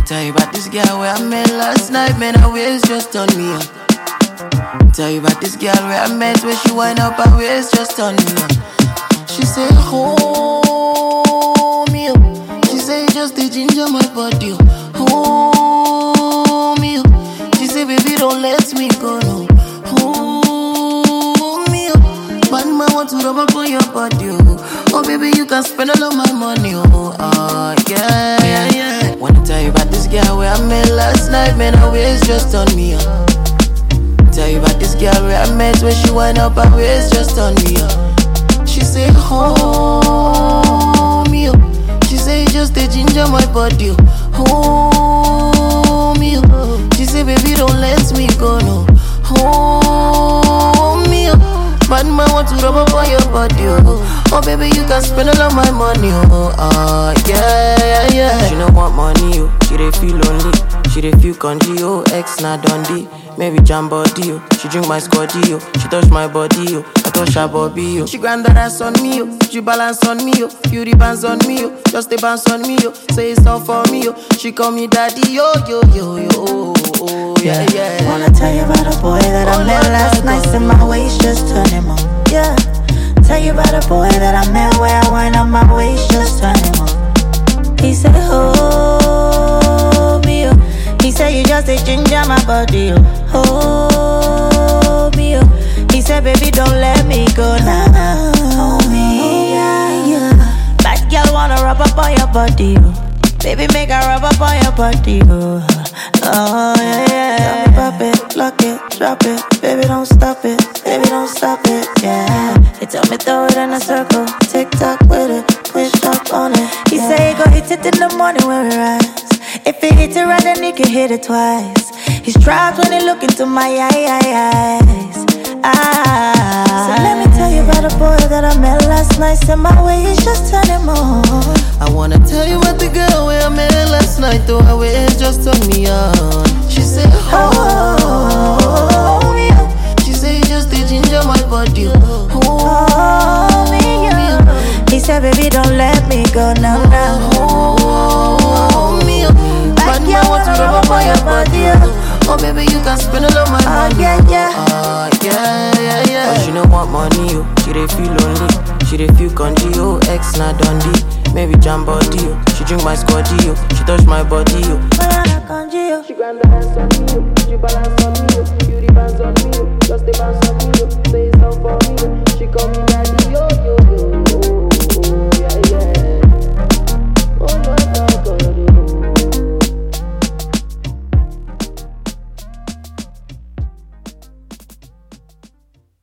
Tell you about this girl where I met last night, man, her waist just turned me on. Tell you about this girl where I met, where she wind up her waist just turned me on. She say, hold me up. She say, just the ginger my body. Hold me up. She say, baby, don't let me go, no. Hold me up. Bad man want to rub up on your body, oh, baby, you can spend all of my money, yeah. Wanna tell you about this girl where I met last night, man, her waist just turned me on. Tell you about this girl where I met, where she wind up her waist just turned me on. She say, hold me up. She say, just the ginger my body, hold me up. She say, baby, don't let me go, no. Hold me up. Bad man want to rub up on your body, oh, baby, you can spend all of my money, yeah. She don't want money, she dey feel lonely. She dey feel congee, ex na Dundee. Maybe jam body, she drink my scotty, she touch my body, I touch her bobby, She grind that ass on me, she balance on me, few the bands on me, just the bounce on me, say it's all for me, She call me daddy, yo, yeah. Wanna tell you about a boy that I met last night, and my waist just turned him on, yeah. Tell you about a boy that I met where I wind up my waist just turned him on. He said, hold me up. He said, you just a ginger my body, hold me up. He said, baby, don't let me go now. Hold me, yeah. Bad girl wanna rub up on your body, baby, make her rub up on your body, oh, yeah. Tell me pop it, lock it, drop it, baby, don't stop it, yeah. He tell me throw it in a circle, tick-tock with it, push up on it. He say he go hit it in the morning when we rise. If he hit it right, then he can hit it twice. He's trapped when he look into my eyes. So let me tell you about a boy that I met last night, and my waist just turned him on. I wanna tell you about the girl where I met last night, though her waist just turned me on. She said, hold me up. She said, just the ginger my body, hold me up. He said, baby, don't let me go now. Hold me up. Bad man want to rub up on your body, oh, baby, you can spend all of my money, yeah. But she don't want money, she dey feel lonely. She dey feel congee, ex na Dundee. Maybe jam body, she drink my scotty, she touch my body, She grind the ass on me, she balance on me, you the bands on me, just the bounce on me, say it's all for me, she call me